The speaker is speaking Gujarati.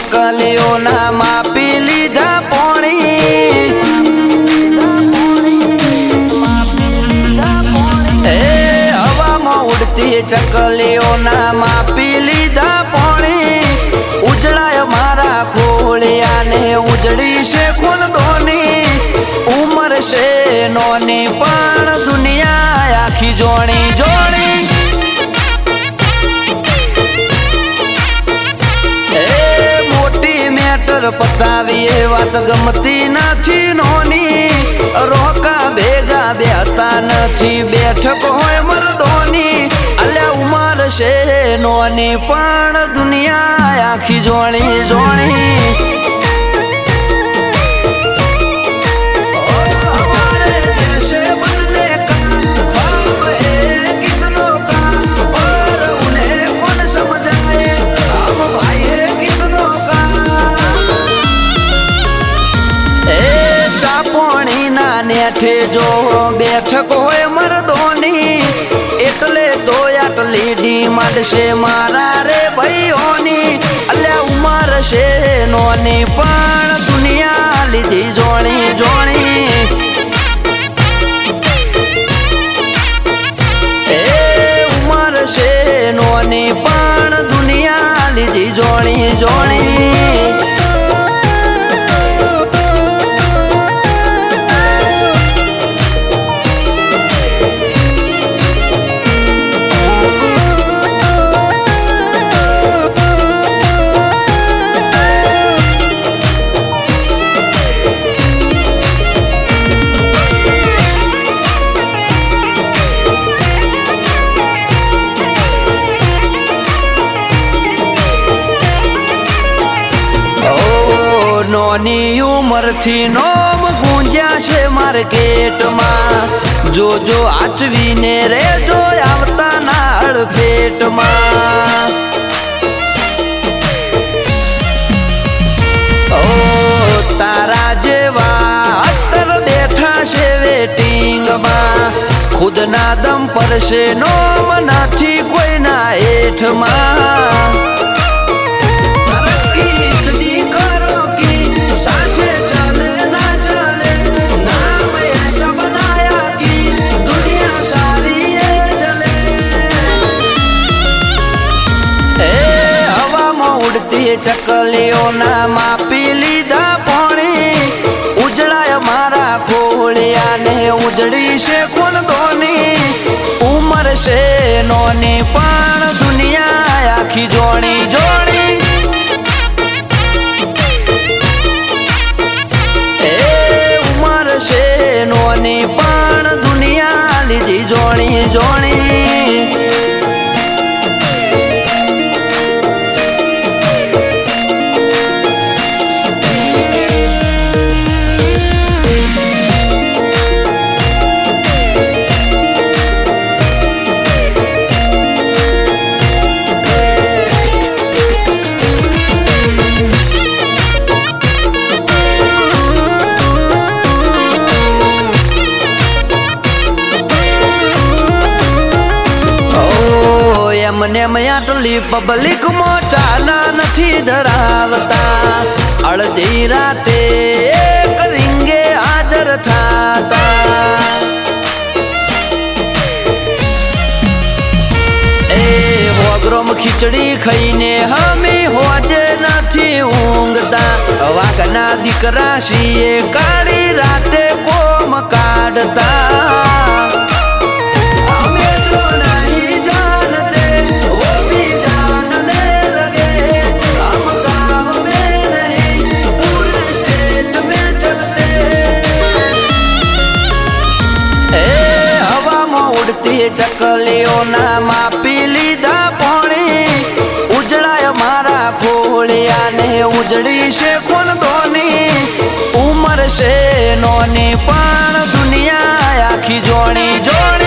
ચકલીઓના માપી લીધા પોણી હવામાં ઉડતી ચકલીઓના માપી લીધા પોણી ઉજળાય મારા ખોળિયાને ઉજળી છે ખૂનદોની ઉમર છે નોની પણ દુનિયા આખી જોણી જોણી મોટી મેટર પતાવી એ વાત ગમતી નથી નોની રોકા ભેગા બેહતા નથી બેઠક હોય મરદોની અલ્યા ઉમર છે નોની પણ દુનિયા આખી જોણી જોણી નેઠે જો બેઠક હોય મરદોની એટલે તો આટલી ડિમાન્ડ છે મારા રે ભાઈઓની અલ્યા ઉમર છે નોની પણ દુનિયા લીધી જોણી જોણી ઉમર છે નોની પણ દુનિયા લીધી જોણી જોણી નોની ઉંમરથી નોમ ગુંજ્યા છે માર્કેટમાં જોજો આચવીને રેજો આવતા નાળ પેટમાં ઓ તારા જેવા અત્તર બેઠા છે વેટિંગમાં ખુદના દમ પર છે નોમ નથી કોઈના હેઠમાં ચકલીઓના માપી લીધા પોણી ઉજળાય મારા ખોળિયાને ઉજળી છે ખૂનદોની ઉમર છે નોની પણ દુનિયા આખી જોણી જોણી ઉમર છે નોની પણ દુનિયા લીધી જોણી જોણી મને આટલી પબ્લિક મોચાના નથી ધરાવતા અડધી રાતે એક રીંગે હાજર થાતા એ હોગ્રોમ ખીચડી ખાઈને હમી હોજે નથી ઊંઘતા વાઘના દીકરા છીએ કાળી રાતે કોમ કાઢતા ચકલીઓના માપી લીધા પોણી ઉજળાય મારા ખોળિયાને ઉજળી છે ખૂનદોની ઉમર છે નોની પણ દુનિયા આખી જોણી જોણી